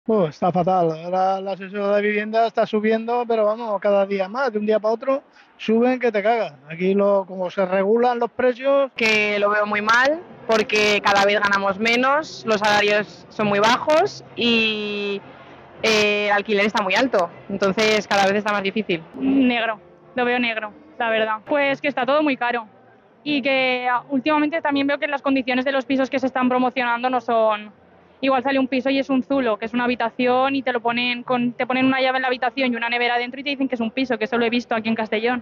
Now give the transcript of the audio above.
Está fatal. Ahora la asesora de vivienda está subiendo, pero vamos, cada día más, de un día para otro, suben que te cagas. Aquí como se regulan los precios, Que lo veo muy mal porque cada vez ganamos menos, los salarios son muy bajos y el alquiler está muy alto, entonces cada vez está más difícil. Negro, lo veo negro, la verdad. Pues que está todo muy caro y que últimamente también veo que las condiciones de los pisos que se están promocionando no son... Igual sale un piso y es un zulo, que es una habitación y te ponen una llave en la habitación y una nevera dentro y te dicen que es un piso, que eso lo he visto aquí en Castellón.